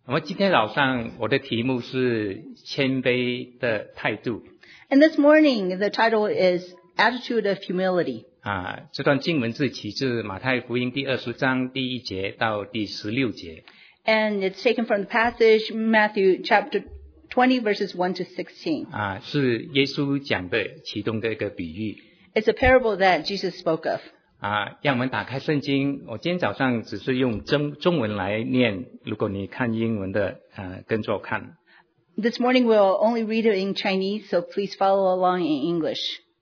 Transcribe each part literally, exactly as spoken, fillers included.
那么今天早上我的题目是谦卑的态度。 And this morning, the title is Attitude of Humility. 啊，这段经文是起自马太福音第二十章第一节到第十六节。 And it's taken from the passage, Matthew chapter twenty, verses one to sixteen. 啊，是耶稣讲的其中的一个比喻。 It's a parable that Jesus spoke of. 啊，让我们打开圣经。我今天早上只是用中中文来念，如果你看英文的，啊，跟着看。 This morning we'll only read it in Chinese, so please follow along in English.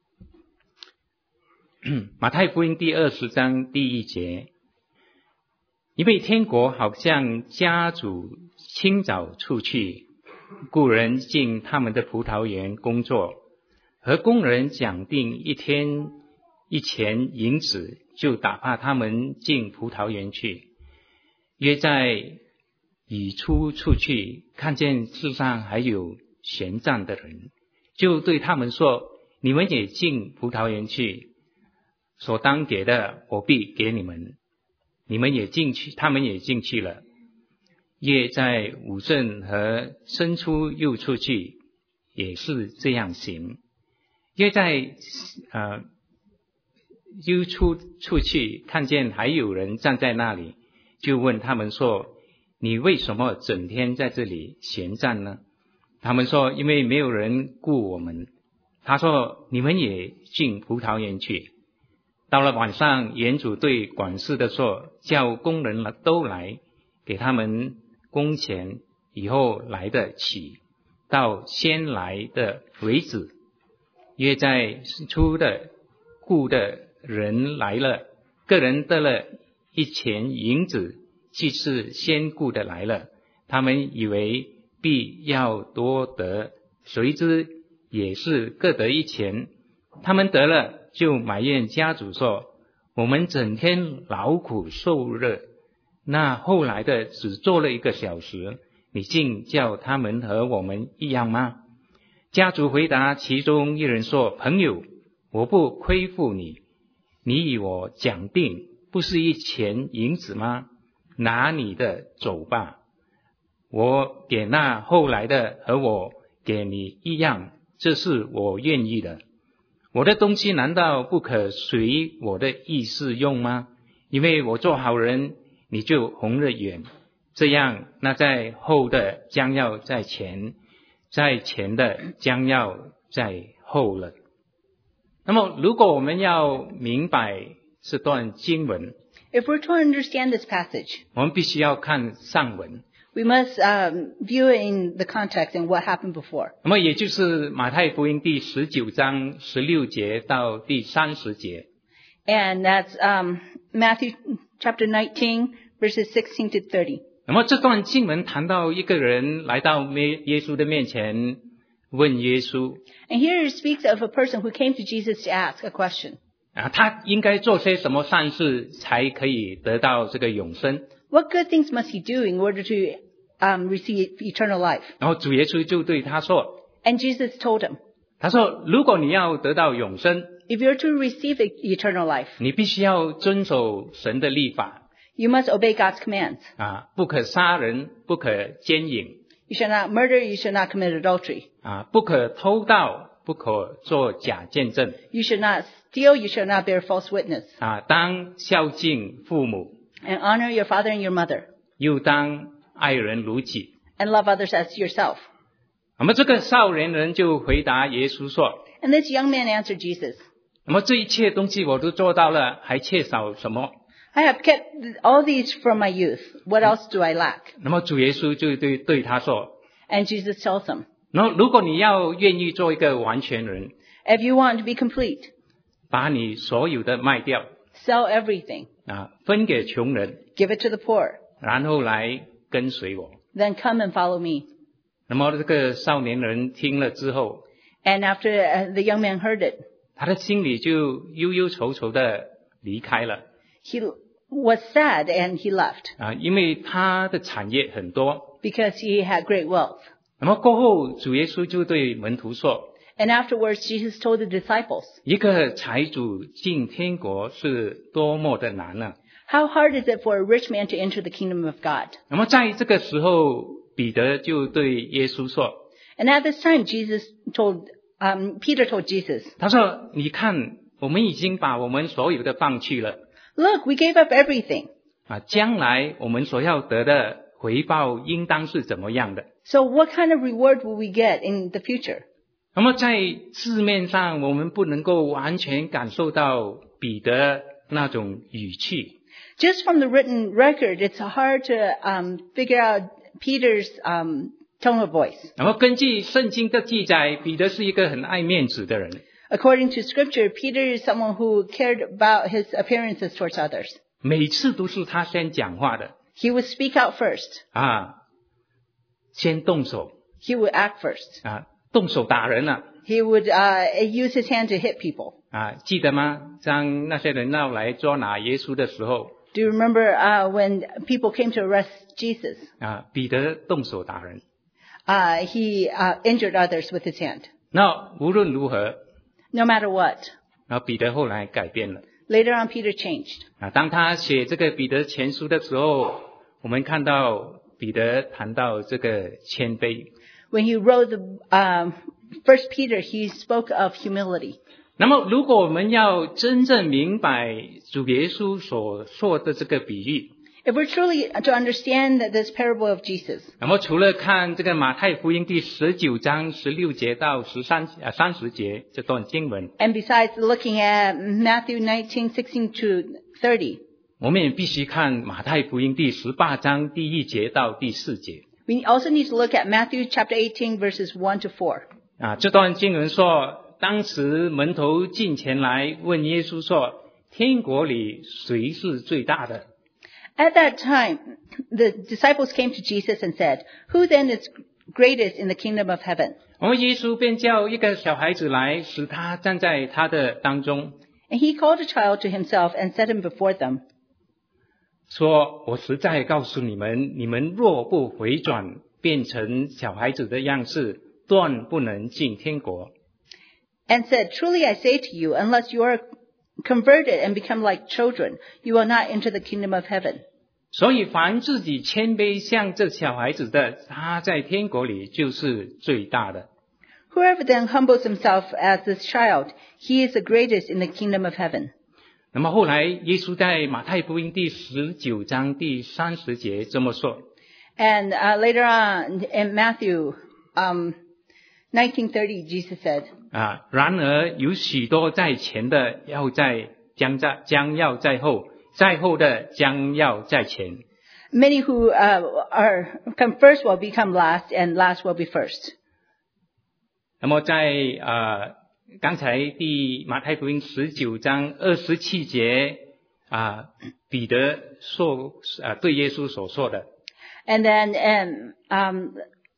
马太福音第二十章第一节，因为天国好像家主清早出去，雇人进他们的葡萄园工作，和工人讲定一天一钱银子，就打发他们进葡萄园去。约在已出出去，看见世上还有闲站的人，就对他们说：你们也进葡萄园去，所当给的我必给你们。你们也进去，他们也进去了。夜在午正和申出又出去，也是这样行。夜在呃又出出去，看见还有人站在那里，就问他们说：你为什么整天在这里闲站呢？他们说：因为没有人雇我们。他说：你们也进葡萄园去。到了晚上，园主对管事的说：叫工人都来，给他们工钱，以后来得起，到先来的为止。约在初的雇的人来了，个人得了一钱银子，既是先雇的来了，他们以为必要多得，谁知也是各得一钱。他们得了，就埋怨家主说：我们整天劳苦受热，那后来的只做了一个小时，你竟叫他们和我们一样吗？家主回答其中一人说：朋友，我不亏负你，你与我讲定，不是一钱银子吗？拿你的走吧，我给那后来的和我给你一样，这是我愿意的。我的东西难道不可随我的意思用吗？因为我做好人，你就红了眼。这样，那在后的将要在前，在前的将要在后了。那么，如果我们要明白这段经文， If we're to understand this passage, 我们必须要看上文。 we must um, view it in the context and what happened before. 那么也就是马太福音第十九章十六节到第三十节。 And that's um, Matthew chapter nineteen, verses sixteen to thirty. 那么这段经文谈到一个人来到耶稣的面前，问耶稣 And here it speaks of a person who came to Jesus to ask a question. 啊，他应该做些什么善事才可以得到这个永生？ What good things must he do in order to um, receive eternal life? 然后主耶稣就对他说， And Jesus told him, 他说如果你要得到永生， if you're to receive eternal life, 你必须要遵守神的律法 you must obey God's commands. 啊，不可杀人，不可奸淫 You shall not murder, you shall not commit adultery. 啊，不可偷盗，不可做假见证 You shall not steal, you shall not bear false witness. 啊，当孝敬父母， And honor your father and your mother. 又当爱人如己。 And love others as yourself. 那么这个少年人就回答耶稣说， And this young man answered Jesus, 那么这一切东西我都做到了，还缺少什么？ I have kept all these from my youth. What else do I lack? 那么主耶稣就对对他说， And Jesus tells him, 然后如果你要愿意做一个完全人， if you want to be complete, 把你所有的卖掉 sell everything, 啊，分给穷人， give it to the poor, 然后来跟随我。 then come and follow me. 那么这个少年人听了之后， And after uh, the young man heard it, 他的心里就忧忧愁愁的离开了 he was sad and he left 啊，因为他的产业很多。 because he had great wealth. 那么过后，主耶稣就对门徒说， And afterwards, Jesus told the disciples, 一个财主进天国是多么的难呢、 How hard is it for a rich man to enter the kingdom of God? 那么在这个时候，彼得就对耶稣说 And at this time, Jesus told, um, Peter told Jesus, 他说你看我们已经把我们所有的放弃了 look, we gave up everything. 啊，将来我们所要得的回报应当是怎么样的。 So what kind of reward will we get in the future? 那么在字面上我们不能够完全感受到彼得那种语气 Just from the written record, it's hard to um, figure out Peter's um, tone of voice. 那么根据圣经的记载，彼得是一个很爱面子的人 According to scripture, Peter is someone who cared about his appearances towards others. 每次都是他先讲话的 He would speak out first. 啊，先动手 He would act first. 啊，动手打人了 He would uh, use his hand to hit people. 啊，记得吗？当那些人要来捉拿耶稣的时候 Do you remember uh, when people came to arrest Jesus? 啊，彼得动手打人。 Uh, he uh, injured others with his hand. 那无论如何， No matter what. 然后彼得后来改变了 Later on, Peter changed. 啊。当他写这个彼得前书的时候，我们看到彼得谈到这个谦卑。 When he wrote the um, First Peter, he spoke of humility. 那么，如果我们要真正明白主耶稣所说的这个比喻， If we're truly to understand this parable of Jesus, 那么除了看这个马太福音第十九章十六节到十三啊三十节这段经文， and besides looking at Matthew nineteen, sixteen to thirty, 我们也必须看马太福音第十八章第一节到第四节 we also need to look at Matthew chapter eighteen, verses one to four. 啊。这段经文说，当时门徒进前来问耶稣说：“天国里谁是最大的？” At that time, the disciples came to Jesus and said, "Who then is greatest in the kingdom of heaven?" 然后耶稣便叫一个小孩子来，使他站在他的当中， And he called a child to himself and set him before them. 说：“我实在告诉你们，你们若不回转，变成小孩子的样式，断不能进天国。” And said, "Truly I say to you, unless you are converted and become like children, you will not enter the kingdom of heaven." 所以，凡自己谦卑像这小孩子的，他在天国里就是最大的。 Whoever then humbles himself as this child, he is the greatest in the kingdom of heaven. 那么后来，耶稣在马太福音第十九章第三十节这么说 And uh, later on in Matthew um, nineteen thirty, Jesus said, 啊，然而有许多在前的要在将在将要在后，在后的将要在前。 "Many who uh, are come first will become last, and last will be first." 那么在呃刚才第马太福音十九章二十七节啊，彼得说啊对耶稣所说的 And then and, um,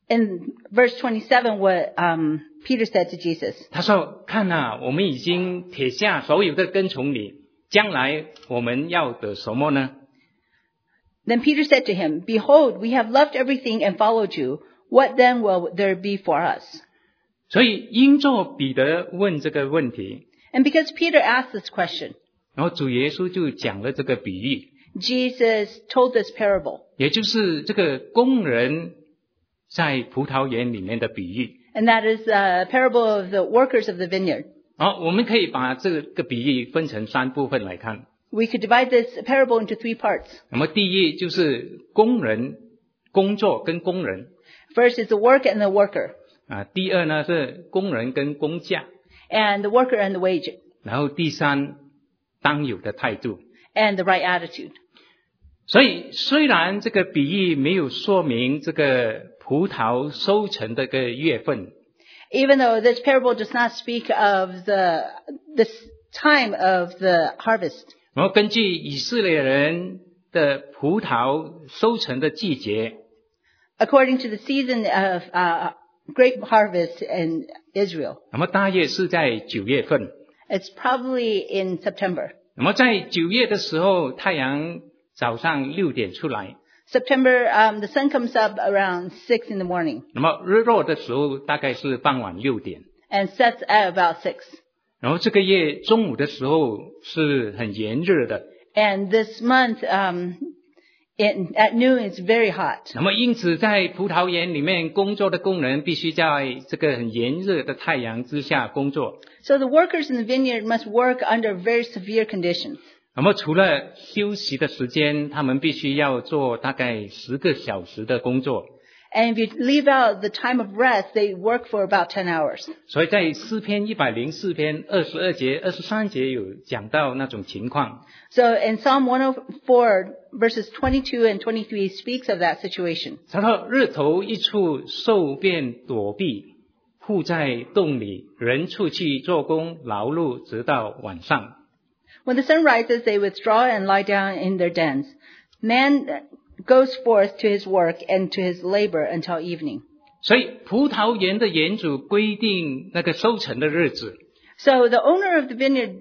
in verse twenty-seven, what um, Peter said to Jesus, 他说：“看啊，我们已经撇下所有的跟从你，将来我们要得什么呢？” Then Peter said to him, "Behold, we have left everything and followed you. What then will there be for us?" 所以因着彼得问这个问题， And because Peter asked this question, 然后主耶稣就讲了这个比喻， Jesus told this parable. 也就是这个工人在葡萄园里面的比喻。 And that is a parable of the workers of the vineyard. 好，我们可以把这个比喻分成三部分来看。 We could divide this parable into three parts. 那么第一就是工人工作跟工人 First is the work and the worker, 啊，第二呢是工人跟工价， and the worker and the wage, 然后第三当有的态度。 and the right attitude. 所以虽然这个比喻没有说明这个葡萄收成的个月份， Even though this parable does not speak of the this time of the harvest, 然后根据以色列人的葡萄收成的季节， according to the season of uh, grape harvest in Israel, 那么大约是在九月份。 it's probably in September. 那么在九月的时候，太阳早上六点出来， September, um, the sun comes up around six in the morning 那么日落的时候大概是傍晚六点。 and sets at about six. 然后这个月中午的时候是很炎热的， And this month, um, in, at noon, it's very hot. 那么因此在葡萄园里面工作的工人必须在这个很炎热的太阳之下工作。 So the workers in the vineyard must work under very severe conditions. 那么除了休息的时间，他们必须要做大概十个小时的工作。 And if you leave out the time of rest, they work for about ten hours. 所以在诗篇一百零四篇二十二节、二十三节有讲到那种情况。 So in Psalm one oh four, verses twenty-two and twenty-three speaks of that situation. 他说日头一出，兽便躲避，铺在洞里，人出去做工劳碌，直到晚上。 When the sun rises, they withdraw and lie down in their dens. Man goes forth to his work and to his labor until evening. 所以葡萄园的园主规定那个收成的日子。 So the owner of the vineyard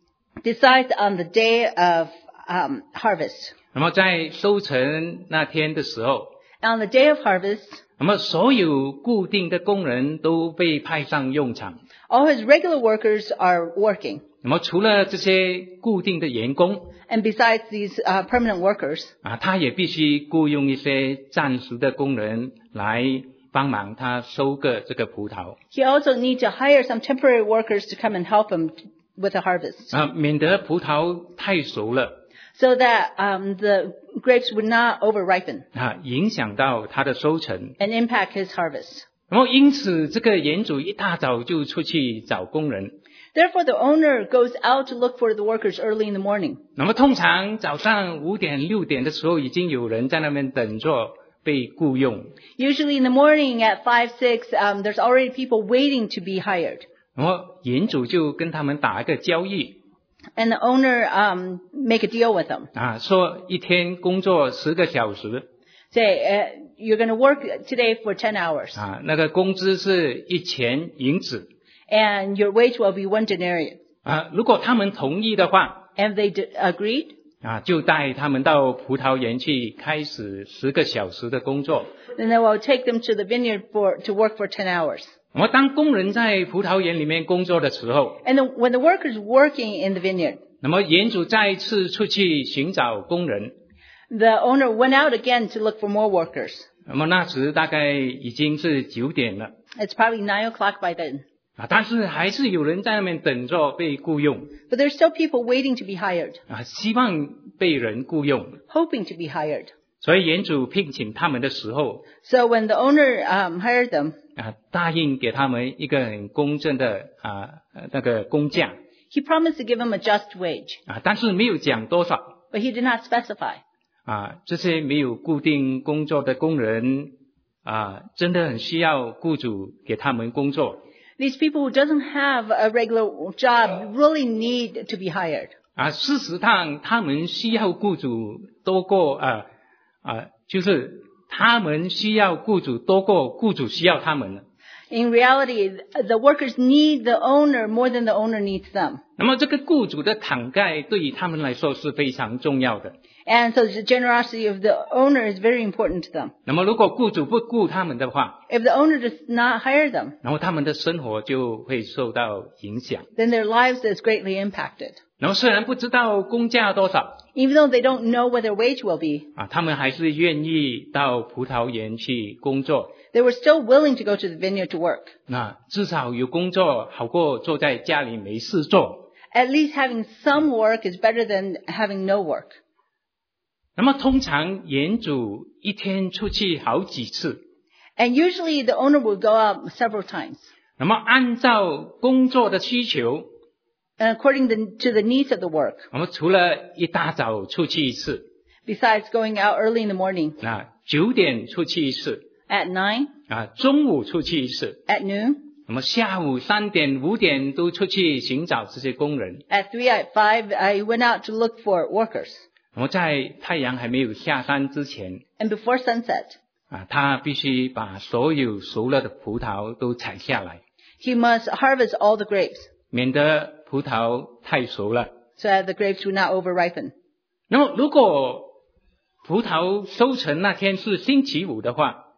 decides on the day of um, harvest. 那么在收成那天的时候， On the day of harvest, 那么所有固定的工人都被派上用场。 all his regular workers are working. 那么除了这些固定的员工 And besides these uh, permanent workers, 啊，他也必须雇佣一些暂时的工人来帮忙他收割这个葡萄 he also needs to hire some temporary workers to come and help him with the harvest, 啊，免得葡萄太熟了 so that um, the grapes would not over-ripen 啊，影响到他的收成。 and impact his harvest. 然后因此，这个园主一大早就出去找工人。 Therefore, the owner goes out to look for the workers early in the morning. 那么通常早上五点六点的时候，已经有人在那边等着被雇佣。 Usually in the morning at five, six, um, there's already people waiting to be hired. 然后园主就跟他们打一个交易 And the owner um, make a deal with them. 啊，说一天工作十个小时 Say, uh, you're going to work today for ten hours. 啊，那个工资是一钱银子 And your wage will be one denarius. 啊。如果他们同意的话 And they d- agreed. 啊，就带他们到葡萄园去开始十个小时的工作。 Then they will take them to the vineyard for, to work for ten hours. 那么当工人在葡萄园里面工作的时候， And the, when the workers working in the vineyard, 那么园主再一次出去寻找工人。 the owner went out again to look for more workers. 那么那时大概已经是九点了 It's probably nine o'clock by then. 啊，但是还是有人在那边等着被雇佣 But there's still people waiting to be hired, 啊，希望被人雇佣。 hoping to be hired. 所以园主聘请他们的时候 So when the owner um, hired them, 啊，答应给他们一个很公正的啊呃那个工价 he promised to give them a just wage, 啊，但是没有讲多少 but he did not specify. 啊。这些没有固定工作的工人啊，真的很需要雇主给他们工作 These people who doesn't have a regular job really need to be hired. 啊。事实上，他们需要雇主多过啊啊，就是他们需要雇主多过雇主需要他们了。 In reality, the workers need the owner more than the owner needs them. 那么这个雇主的慷慨对于他们来说是非常重要的。 And so the generosity of the owner is very important to them. 那么如果雇主不雇他们的话， If the owner does not hire them, 然后他们的生活就会受到影响。 then their lives is greatly impacted. 然后虽然不知道工价多少 Even though they don't know what their wage will be, 啊，他们还是愿意到葡萄园去工作。 they were still willing to go to the vineyard to work. 那至少有工作好过坐在家里没事做。 At least having some work is better than having no work. 那么通常园主一天出去好几次， And usually the owner will go out several times. 那么按照工作的需求， And according the, to the needs of the work, 我们除了一大早出去一次， besides going out early in the morning, 那九点出去一次， at nine, 啊，中午出去一次， at noon, 那么下午三点、五点都出去寻找这些工人。 at three, at five, I went out to look for workers. 那么在太阳还没有下山之前， And before sunset, 啊，他必须把所有熟了的葡萄都采下来， he must harvest all the grapes 免得葡萄太熟了。 so that the grapes would not over-ripen. 那么如果葡萄收成那天是星期五的话，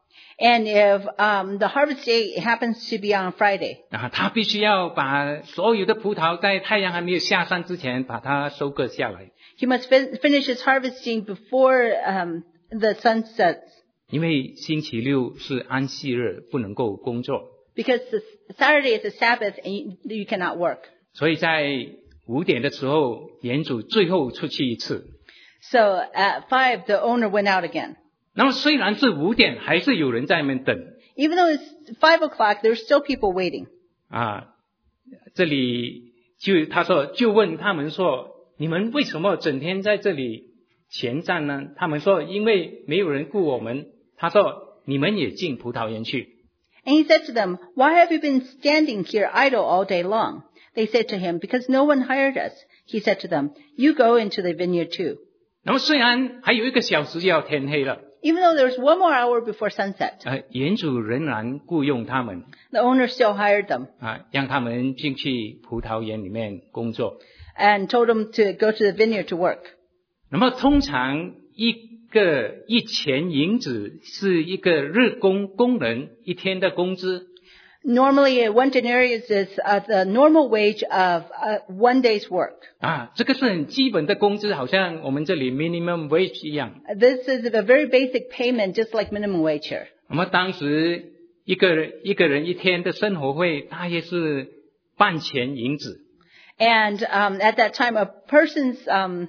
And if um, the harvest day happens to be on Friday, 啊，他必须要把所有的葡萄在太阳还没有下山之前把它收割下来， he must fin- finish his harvesting before um, the sun sets, 因为星期六是安息日，不能够工作， because the Saturday is a Sabbath and you, you cannot work. 所以在五点的时候，园主最后出去一次。 So at five, the owner went out again. 那么虽然是五点，还是有人在那边等 Even though it's five o'clock, there's still people waiting. 啊。这里就他说就问他们说，你们为什么整天在这里闲站呢？他们说因为没有人雇我们。他说你们也进葡萄园去。 And he said to them, "Why have you been standing here idle all day long?" They said to him, "Because no one hired us." He said to them, "You go into the vineyard too." 那么虽然还有一个小时就要天黑了， Even though there's one more hour before sunset, 呃，园主仍然雇佣他们 the owner still hired them 啊，让他们进去葡萄园里面工作。 and told them to go to the vineyard to work. 那么通常一个一钱银子是一个日工工人一天的工资。 Normally, one denarius is uh, the normal wage of uh, one day's work. 啊，这个是很基本的工资，好像我们这里 minimum wage 一样。 This is a very basic payment, just like minimum wage here. 那么当时一个人一个人一天的生活费大约是半钱银子。 And um, at that time, a person's um,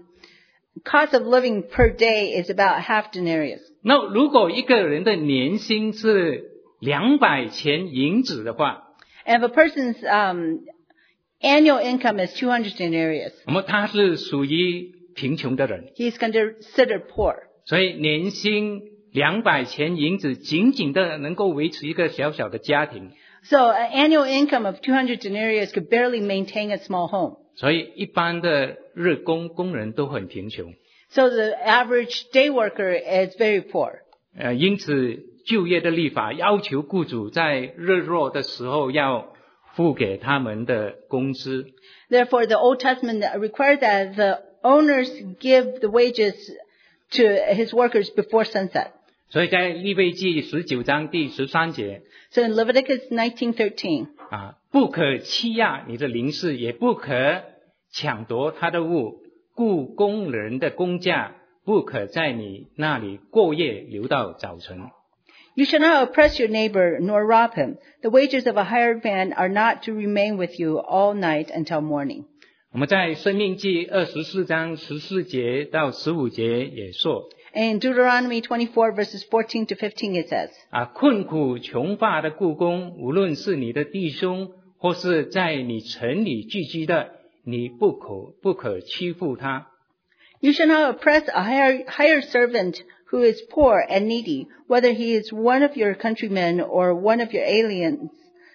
cost of living per day is about half denarius. 那如果一个人的年薪是两百钱银子的话， And if a person's um, annual income is two hundred denarius, 那么他是属于贫穷的人， he's considered poor. 所以年薪两百钱银子仅仅的能够维持一个小小的家庭。 So an annual income of two hundred denarius could barely maintain a small home. 所以一般的日工工人都很贫穷， So the average day worker is very poor. 呃，因此就业的立法要求雇主在日落的时候要付给他们的工资。 Therefore, the Old Testament required that the owners give the wages to his workers before sunset. 所以在利未记十九章第十三节 So in Leviticus nineteen thirteen, 啊，不可欺压你的邻舍，也不可抢夺他的物，雇工人的工价不可在你那里过夜，留到早晨。 you shall not oppress your neighbor nor rob him. The wages of a hired man are not to remain with you all night until morning. 我们在申命记二十四章十四节到十五节也说 And in Deuteronomy twenty-four verses fourteen to fifteen it says, 啊，困苦穷乏的雇工，无论是你的弟兄，或是在你城里聚居的，你不可不可欺负他。 You shall not oppress a hired, hired servant who is poor and needy, whether he is one of your countrymen or one of your aliens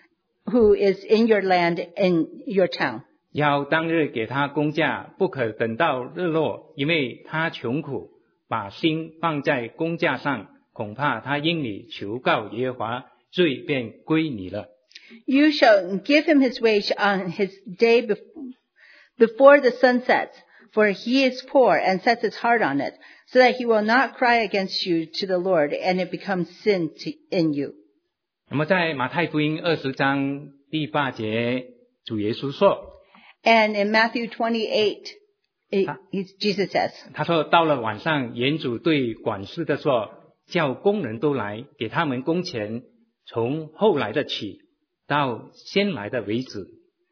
who is in your land in your town. 要当日给他工价，不可等到日落，因为他穷苦，把心放在工价上，恐怕他因你求告耶和华，罪便归你了。 You shall give him his wage on his day bef- before the sun sets, for he is poor and sets his heart on it, so that he will not cry against you to the Lord, and it becomes sin to, in you. 那么在马太福音二十章第八节，主耶稣说， And in Matthew twenty-eight, it, he- Jesus says, 他说到了晚上，园主对管事的说，叫工人都来，给他们工钱，从后来的起，到先来的为止。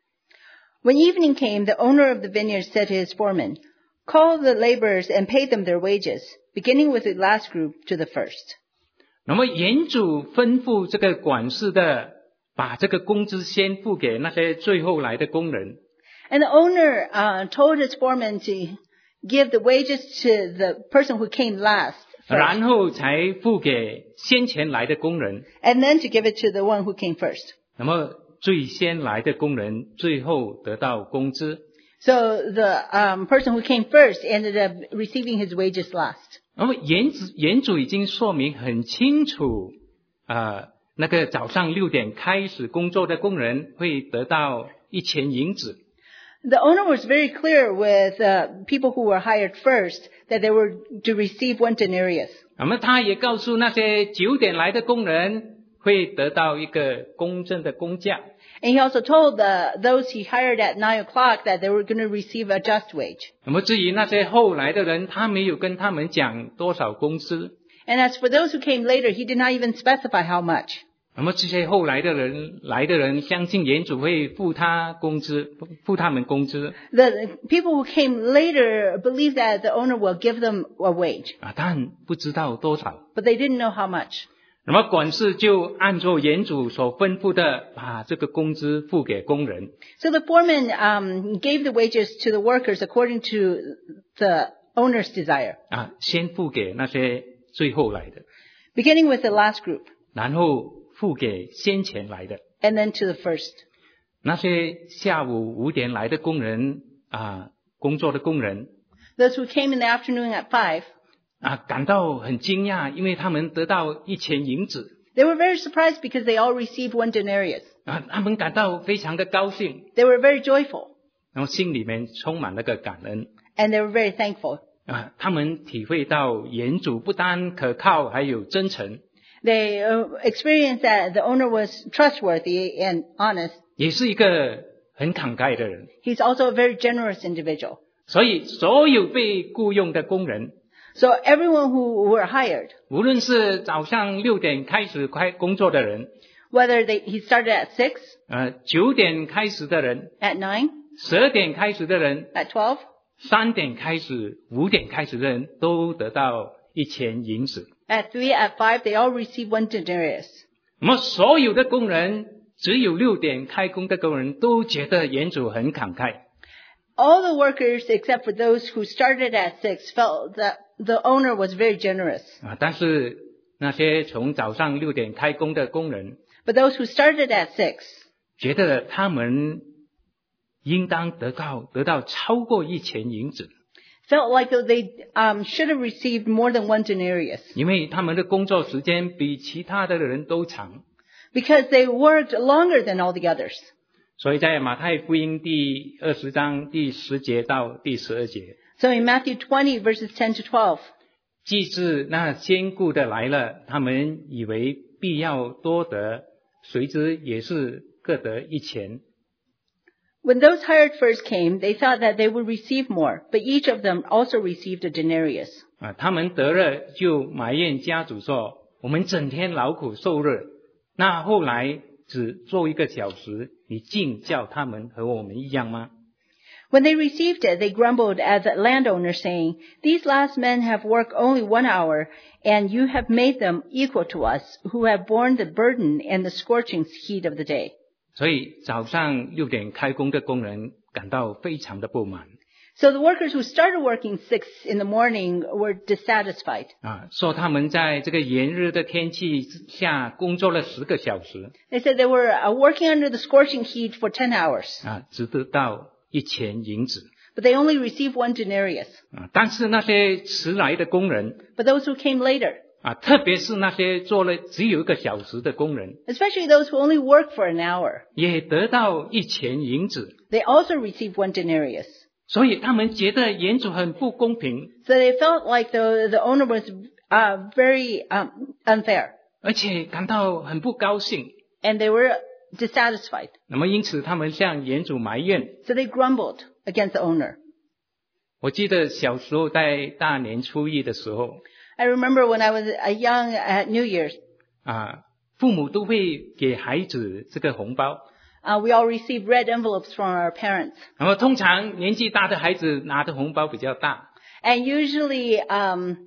When evening came, the owner of the vineyard said to his foreman, "Call the laborers and pay them their wages, beginning with the last group to the first." 那么园主吩咐这个管事的，把这个工资先付给那些最后来的工人。 And the owner uh, told his foreman to give the wages to the person who came last, first, 然后才付给先前来的工人。 and then to give it to the one who came first. 那么最先来的工人最后得到工资。 So the um, person who came first ended up receiving his wages last. 那么园主园主已经说明很清楚，啊，那个早上六点开始工作的工人会得到一钱银子。 The owner was very clear with uh, people who were hired first that they were to receive one denarius. 那么他也告诉那些九点来的工人会得到一个公正的工价。 And he also told the, those he hired at nine o'clock that they were going to receive a just wage. 那么至于那些后来的人，他没有跟他们讲多少工资。 And as for those who came later, he did not even specify how much. 那么这些后来的人来的人，相信园主会付他工资，付他们工资。 The people who came later believed that the owner will give them a wage, 啊，但不知道多少。 but they didn't know how much. 那么管事就按照园主所吩咐的，把这个工资付给工人。 So the foreman um, gave the wages to the workers according to the owner's desire, 啊，先付给那些最后来的， beginning with the last group, 然后付给先前来的。 and then to the first. 那些下午五点来的工人啊，工作的工人 Those who came in the afternoon at five, 啊，感到很惊讶，因为他们得到一钱银子 they were very surprised because they all received one denarius. 啊，他们感到非常的高兴， They were very joyful, 然后心里面充满那个感恩 and they were very thankful. 啊，他们体会到园主不单可靠，还有真诚， They uh, experienced that the owner was trustworthy and honest. 也是一个很慷慨的人。 He's also a very generous individual. 所以所有被雇佣的工人， So everyone who were hired, 无论是早上六点开始开工作的人， whether they, he started at six, 呃，九点开始的人， at nine, 十二点开始的人， at twelve, 三点开始、五点开始的人都得到一钱银子。 at three, at five, they all received one denarius. 那么所有的工人，只有六点开工的工人都觉得园主很慷慨。 All the workers, except for those who started at six, felt that the owner was very generous. 啊，但是那些从早上六点开工的工人， But those who started at six 觉得他们应当得到得到超过一钱银子， felt like they um, should have received more than one denarius 因为他们的工作时间比其他的人都长。 because they worked longer than all the others. 所以在马太福音第二十章第十节到第十二节， So in Matthew twenty, verses ten to twelve, 既是那先雇的来了，他们以为必要多得，谁知也是各得一钱。 when those hired first came, they thought that they would receive more, but each of them also received a denarius. 啊，他们得了就埋怨家主说：“我们整天劳苦受热，那后来只做一个小时，你竟叫他们和我们一样吗？” When they received it, they grumbled at the landowner, saying, "These last men have worked only one hour, and you have made them equal to us, who have borne the burden and the scorching heat of the day." 所以早上六点开工的工人感到非常的不满 So the workers who started working six in the morning were dissatisfied. 啊，说他们在这个炎热的天气下工作了十个小时 They said they were uh, working under the scorching heat for ten hours, 啊，只得到一钱银子 but they only received one denarius. 啊。但是那些迟来的工人 But those who came later, 啊，特别是那些做了只有一个小时的工人， especially those who only worked for an hour, 也得到一钱银子。 they also received one denarius. 所以他们觉得园主很不公平， So they felt like the, the owner was uh, very um, unfair, 而且感到很不高兴。 and they were dissatisfied. 那么因此他们向园主埋怨。 So they grumbled against the owner. 我记得小时候在大年初一的时候 I remember when I was a young at New Year's, 啊，父母都会给孩子这个红包。 uh, we all received red envelopes from our parents. 那么通常年纪大的孩子拿的红包比较大， And usually um,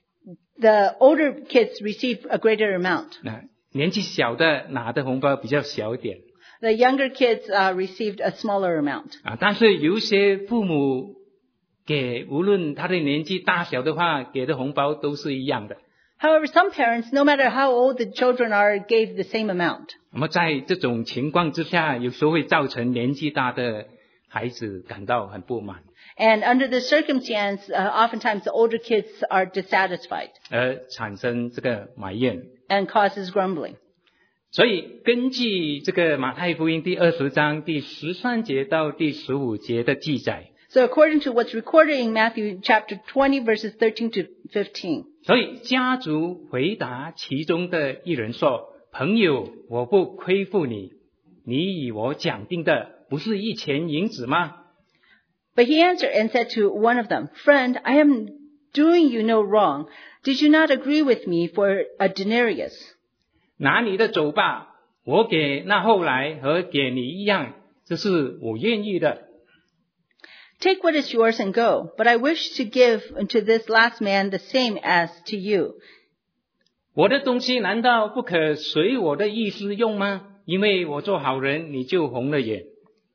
the older kids receive a greater amount. 那年纪小的拿的红包比较小一点 The younger kids uh, received a smaller amount. 啊。但是有一些父母给无论他的年纪大小的话，给的红包都是一样的。 However, some parents, no matter how old the children are, gave the same amount. 那么在这种情况之下，有时候会造成年纪大的孩子感到很不满， And under this circumstance, uh, oftentimes the older kids are dissatisfied 而产生这个埋怨。 and causes grumbling. 所以根据这个马太福音第二十章第十三节到第十五节的记载， So according to what's recorded in Matthew chapter twenty, verses thirteen to fifteen, 所以家族回答其中的一人说：朋友，我不亏负你，你与我讲定的不是一钱银子吗？ but he answered and said to one of them, Friend, I am doing you no wrong. Did you not agree with me for a denarius? 拿你的走吧，我给那后来和给你一样，这是我愿意的。 Take what is yours and go. But I wish to give unto this last man the same as to you. 我的东西难道不可随我的意思用吗？因为我做好人，你就红了眼。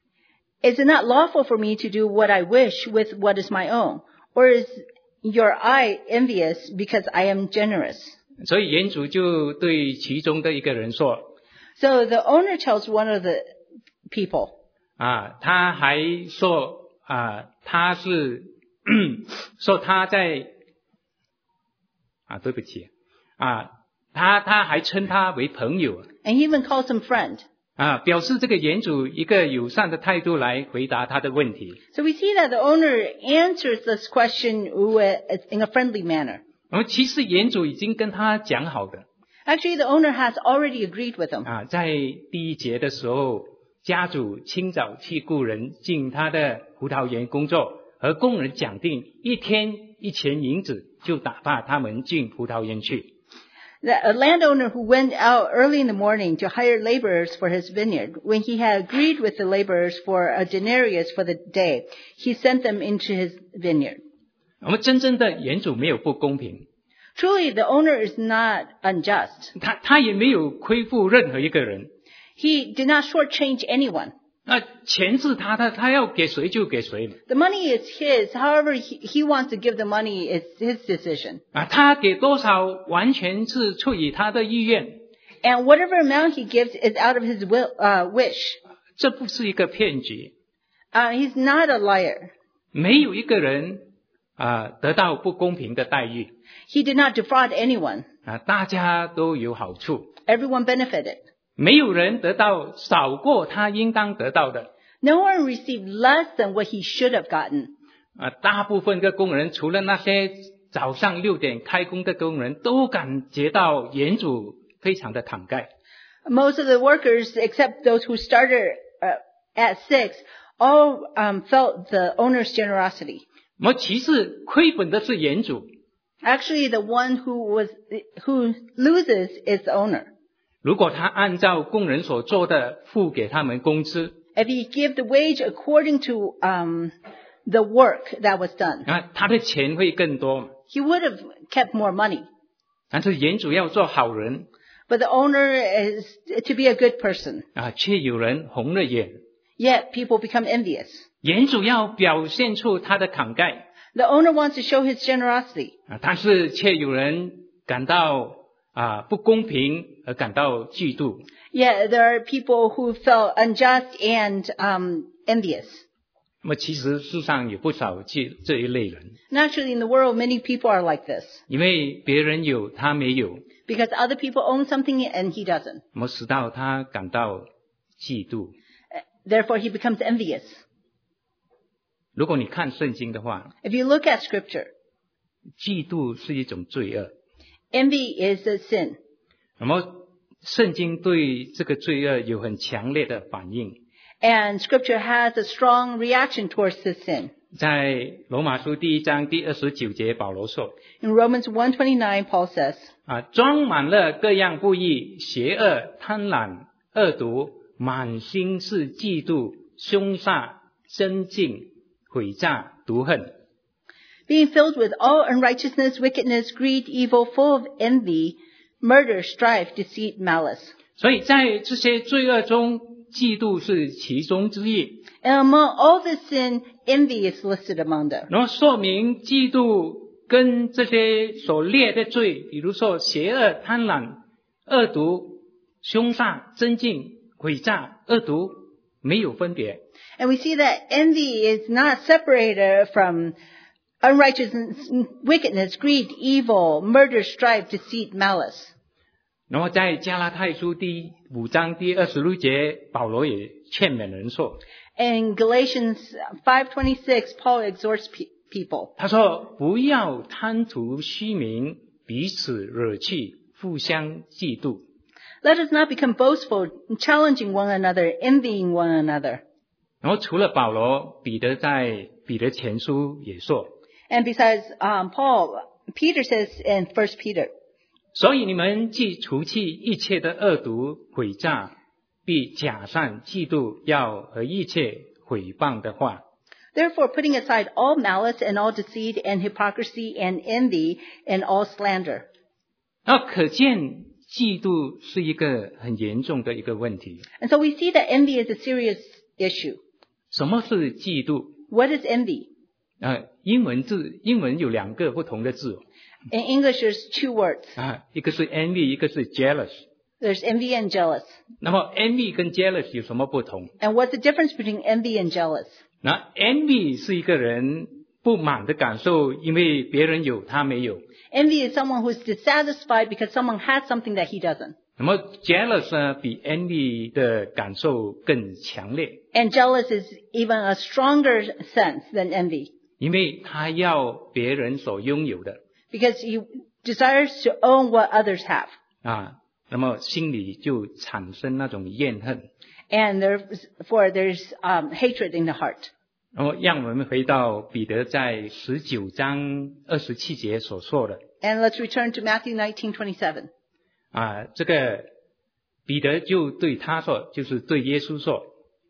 Is it not lawful for me to do what I wish with what is my own? Or is your eye envious because I am generous? 所以园主就对其中的一个人说： So the owner tells one of the people, 啊，他还说啊，他是说他在啊，对不起啊，他他还称他为朋友 and he even calls him friend. 啊，表示这个园主一个友善的态度来回答他的问题。 So we see that the owner answers this question in a friendly manner. 而其实园主已经跟他讲好的 Actually, the owner has already agreed with him. 啊，在第一节的时候，家主清早去雇人进他的葡萄园工作，和工人讲定一天一钱银子，就打发他们进葡萄园去。 The, a landowner who went out early in the morning to hire laborers for his vineyard, when he had agreed with the laborers for a denarius for the day, he sent them into his vineyard. 我们真正的园主没有不公平， Truly, the owner is not unjust. 他他也没有亏负任何一个人。 He did not shortchange anyone. 那钱是他的，他要给谁就给谁 The money is his. However he, he wants to give the money, it's his decision. 啊，他给多少完全是出于他的意愿， And whatever amount he gives is out of his will, uh, wish. 这不是一个骗局。 Uh, he's not a liar. 没有一个人啊得到不公平的待遇 He did not defraud anyone. 啊，大家都有好处， Everyone benefited. 没有人得到少过他应当得到的 No one received less than what he should have gotten. 啊。大部分的工人，除了那些早上六点开工的工人，都感觉到园主非常的慷慨。 Most of the workers, except those who started uh, at six, all um, felt the owner's generosity. 我们其实亏本的是园主， Actually, the one who was who loses is the owner. 如果他按照工人所做的付给他们工资 If he give the wage according to um, the work that was done, 啊，他的钱会更多。 he would have kept more money. 但是园主要做好人 But the owner is to be a good person. 啊，却有人红了眼。 Yet people become envious. 园主要表现出他的慷慨 The owner wants to show his generosity. 啊，但是却有人感到啊不公平而感到嫉妒。 Yet there are people who felt unjust and um, envious. 那么其实世上有不少这这一类人， Naturally, in the world, many people are like this. 因为别人有他没有， Because other people own something and he doesn't. 那么使到他感到嫉妒。 Therefore, he becomes envious. 如果你看圣经的话， If you look at scripture, 嫉妒是一种罪恶。 envy is a sin. 那么圣经对这个罪恶有很强烈的反应。 And scripture has a strong reaction towards this sin. 在罗马书第一章第二十九节，保罗说 In Romans one twenty-nine, Paul says, 啊，装满了各样不义、邪恶、贪婪、恶毒，满心是嫉妒、凶杀、争竞、诡诈、毒恨。 being filled with all unrighteousness, wickedness, greed, evil, full of envy, murder, strife, deceit, malice. 所以在这些罪恶中，嫉妒是其中之一。 And among all this sin, envy is listed among them. 然后说明嫉妒跟这些所列的罪，比如说邪恶、贪婪、恶毒、凶杀、争竞、诡诈、恶毒，没有分别。 And we see that envy is not separated from unrighteousness, wickedness, greed, evil, murder, strife, deceit, malice. 然后在加拉太书第五章第二十六节，保罗也劝勉人说， In Galatians five twenty-six, Paul exhorts pe- people. 他说不要贪图虚名，彼此惹气，互相嫉妒。 Let us not become boastful, challenging one another, envying one another. 然后除了保罗，彼得在彼得前书也说， And besides um, Paul, Peter says in First Peter, 所以你们既除去一切的恶毒诡诈，必假善嫉妒，要和一切毁谤的话。 Therefore, putting aside all malice and all deceit and hypocrisy and envy and all slander. 那可见嫉妒是一个很严重的一个问题。 And so we see that envy is a serious issue. 什么是嫉妒？ What is envy? 呃，英文字，英文有两个不同的字 In English, there's two words. 啊，一个是 envy， 一个是 jealous。 There's envy and jealous. 那么 envy 跟 jealous 有什么不同？ And what's the difference between envy and jealous? 那 envy 是一个人不满的感受，因为别人有他没有。 Envy is someone who's dissatisfied because someone has something that he doesn't. 那么 jealous 呢，比 envy 的感受更强烈， And jealous is even a stronger sense than envy 因为他要别人所拥有的 because he desires to own what others have. 啊，那么心里就产生那种怨恨。 And therefore there's um, hatred in the heart. 然后让我们回到彼得在十九章二十七节所说的 And let's return to Matthew nineteen twenty-seven. 啊，这个彼得就对他说，就是对耶稣说，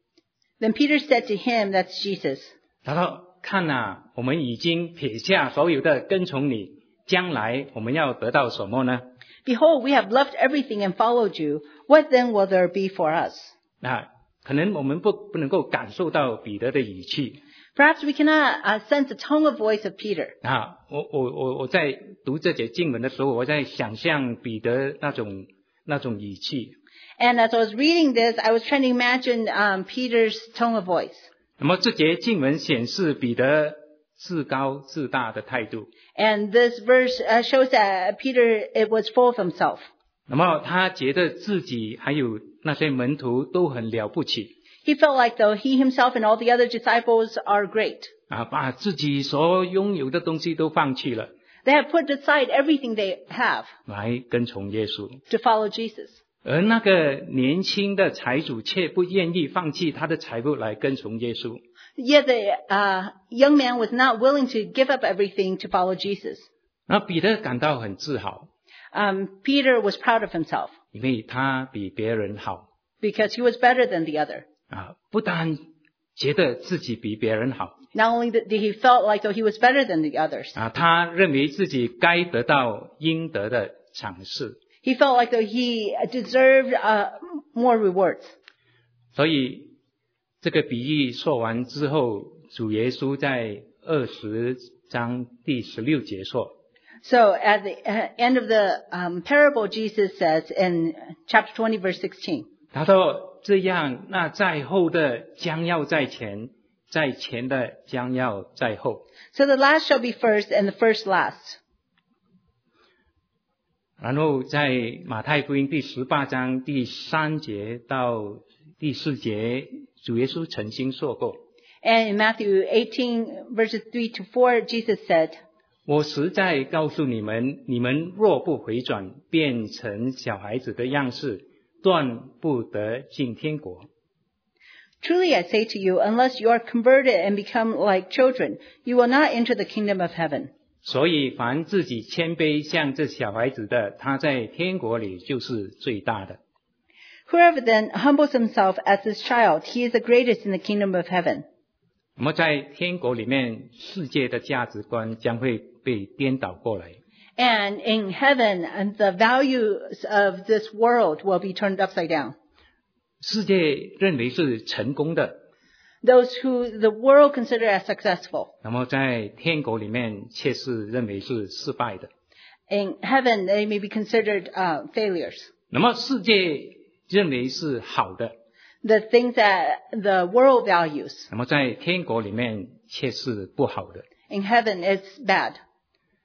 Then Peter said to him, that's Jesus, 他说：“看呐、我们已经撇下所有的跟从你，将来我们要得到什么呢？ Behold, we have left everything and followed you. What then will there be for us? 啊，可能我们不不能够感受到彼得的语气 Perhaps we cannot uh, sense the tone of voice of Peter. 啊。我我我我在读这节经文的时候，我在想象彼得那种那种语气。 And as I was reading this, I was trying to imagine um, Peter's tone of voice. 那么这节经文显示彼得自高自大的态度。 And this verse uh, shows that Peter it was full of himself. 那么他觉得自己还有那些门徒都很了不起 He felt like though he himself and all the other disciples are great. 啊，把自己所拥有的东西都放弃了， They have put aside everything they have 来跟从耶稣。 to follow Jesus. 而那个年轻的财主却不愿意放弃他的财物来跟从耶稣。 Yet the uh, young man was not willing to give up everything to follow Jesus. 那彼得感到很自豪， Um, Peter was proud of himself 因为他比别人好 because he was better than the other. 啊，不但觉得自己比别人好 Not only did he felt like though he was better than the others, 啊，他认为自己该得到应得的赏赐。 he felt like though he deserved uh, more rewards. 所以这个比喻说完之后，主耶稣在二十章第十六节说， So at the uh, end of the um, parable, Jesus says in chapter twenty, verse sixteen, 他说：“这样，那在后的将要在前，在前的将要在后。 so the last shall be first and the first last. ” 然后在马太福音第十八章第三节到第四节，主耶稣曾经说过：“ And in Matthew eighteen, verses three to four, Jesus said, 我实在告诉你们，你们若不回转，变成小孩子的样式，断不得进天国。 Truly I say to you, unless you are converted and become like children, you will not enter the kingdom of heaven. 所以，凡自己谦卑像这小孩子的，他在天国里就是最大的。 Whoever then humbles himself as this child, he is the greatest in the kingdom of heaven. 那么，在天国里面，世界的价值观将会被颠倒过来。 And in heaven, and the values of this world will be turned upside down. 世界认为是成功的， Those who the world consider as successful. 那么在天国里面却是认为是失败的。 In heaven, they may be considered uh, failures. 那么世界认为是好的， The things that the world values. 那么在天国里面却是不好的。 In heaven, it's bad.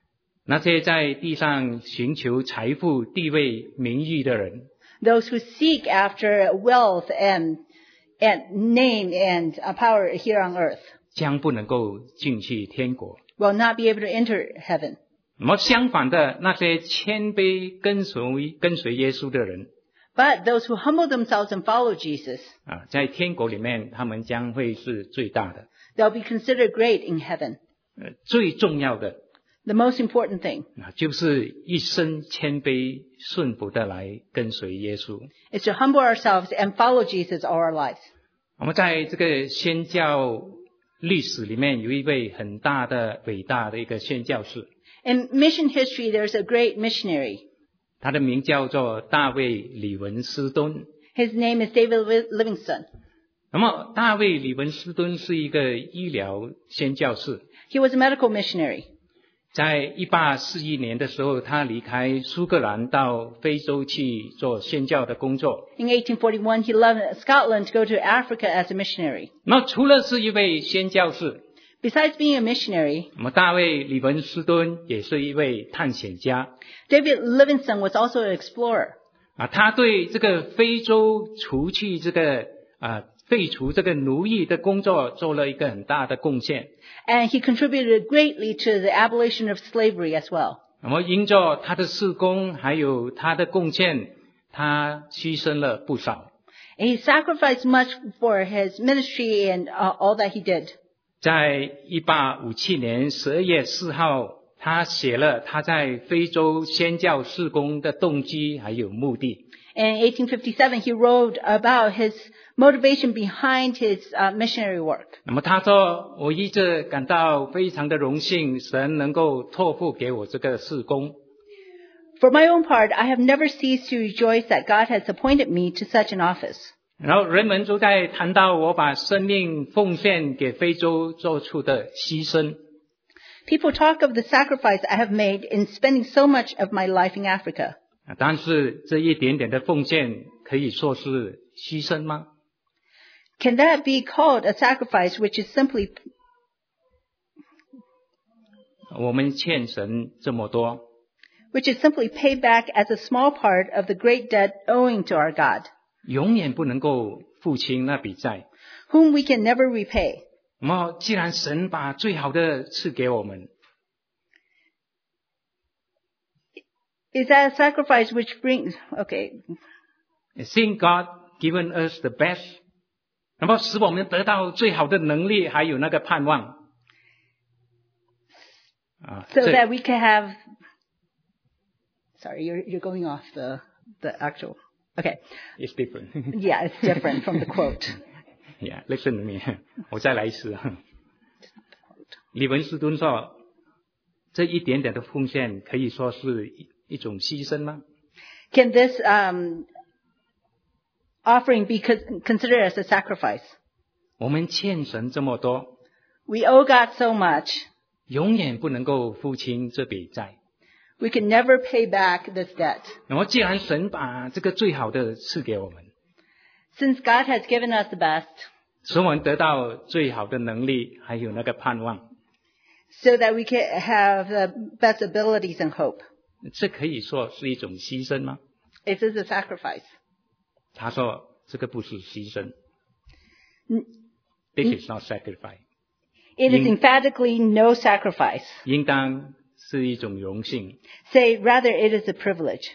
那些在地上寻求财富、地位、名誉的人， Those who seek after wealth and, and name and uh, power here on earth 将不能够进去天国。 will not be able to enter heaven. 那么相反的，那些谦卑跟随跟随耶稣的人 But those who humble themselves and follow Jesus, 啊，在天国里面，他们将会是最大的。 they'll be considered great in heaven. 呃，最重要的 The most important thing 啊，就是一生谦卑顺服的来跟随耶稣。 is to humble ourselves and follow Jesus all our lives. 我们在这个宣教历史里面，有一位很大的、伟大的一个宣教士， In mission history, there's a great missionary. 他的名叫做大卫·李文斯敦。 His name is David Li- Livingstone. 那么，大卫·李文斯敦是一个医疗宣教士。 He was a medical missionary. 在一八四一年的时候，他离开苏格兰到非洲去做宣教的工作。 In eighteen forty-one, he left Scotland to go to Africa as a missionary. 那除了是一位宣教士， Besides being a missionary, 那么大卫·李文斯敦也是一位探险家 David Livingstone was also an explorer. 啊，他对这个非洲除去这个啊废除这个奴役的工作做了一个很大的贡献。 And he contributed greatly to the abolition of slavery as well. 那么因着他的事工还有他的贡献，他牺牲了不少。 And he sacrificed much for his ministry and uh, all that he did. 在一八五七年十二月四号，他写了他在非洲宣教事工的动机还有目的。 In eighteen fifty-seven, he wrote about his motivation behind his uh, missionary work. 那么他说，我一直感到非常的荣幸，神能够托付给我这个事工。 For my own part, I have never ceased to rejoice that God has appointed me to such an office. 然后人们都在谈到我把生命奉献给非洲做出的牺牲。 People talk of the sacrifice I have made in spending so much of my life in Africa. 但是这一点点的奉献可以说是牺牲吗？ Can that be called a sacrifice which is simply 我们欠神这么多， which is simply paid back as a small part of the great debt owing to our God, 永远不能够付清那笔债。 whom we can never repay? 那么既然神把最好的赐给我们， Is that a sacrifice which brings, okay, Seeing God given us the best， 那么使我们得到最好的能力，还有那个盼望。啊， so 这 that we can have, sorry, you're, you're going off the, the actual, okay. is different. Yeah, it's different from the quote. Yeah, listen to me. 我再来一次。李文斯敦说，这一点点的奉献可以说是一一种牺牲吗？ Can this um, offering be con- considered as a sacrifice? 我们欠神这么多， We owe God so much. 永远不能够付清这笔债。 We can never pay back this debt. 那么既然神把这个最好的赐给我们， Since God has given us the best, 使我们得到最好的能力，还有那个盼望， so that we can have the best abilities and hope. 这可以说是一种牺牲吗？ Is this a sacrifice? 他说这个不是牺牲。 N- This is not sacrifice， It is In- emphatically no sacrifice. 应当是一种荣幸。 Say, rather, it is a privilege.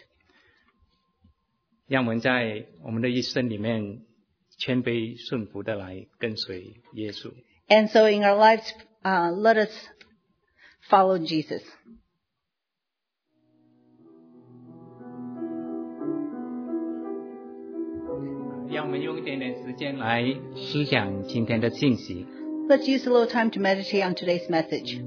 让我们在我们的一生里面谦卑顺服的来跟随耶稣。 And so in our lives, uh, let us follow Jesus. 让我们用一点点时间来思想今天的信息。 Let's use a little time to meditate on today's message.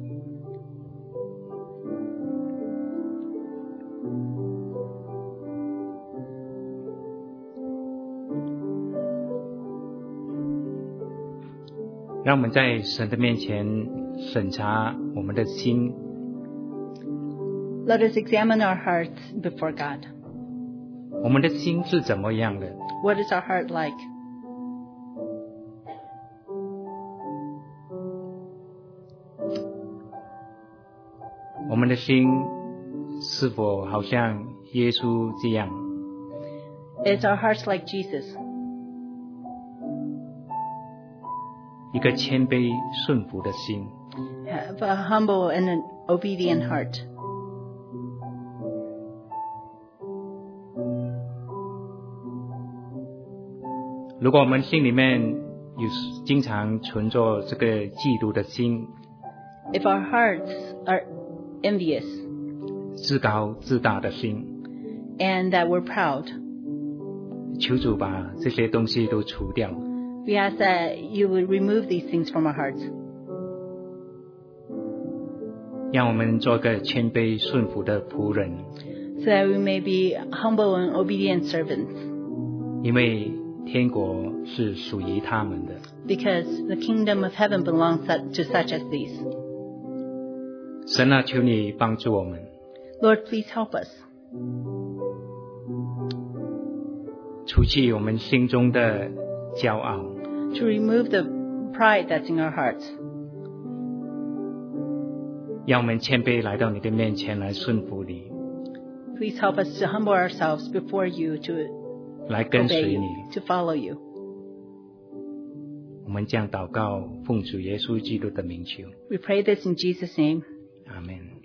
让我们在神的面前审查我们的心， Let us examine our hearts before God. 我们的心是怎么样的？ What is our heart like? 我们的的心是否好像耶稣这样？ Is our hearts like Jesus? 一个谦卑顺服的心。 Have a humble and an obedient heart. 如果我们心里面有经常存着这个嫉妒的心， If our hearts are envious 自高自大的心， and that we're proud, 求主把这些东西都除掉， we ask that you would remove these things from our hearts, 让我们做个谦卑顺服的仆人。 so that we may be humble and obedient servants. 因为天国是属于他们的。 Because the kingdom of heaven belongs to such as these. 神啊，求你帮助我们， Lord, please help us 除去我们心中的骄傲， to remove the pride that's in our hearts, 让我们谦卑来到你的面前来顺服你， Please help us to humble ourselves before you, to 来跟 obey 随 you, 你。 to follow you. 我们将祷告奉主耶稣基督的名求， We pray this in Jesus' name. 阿们。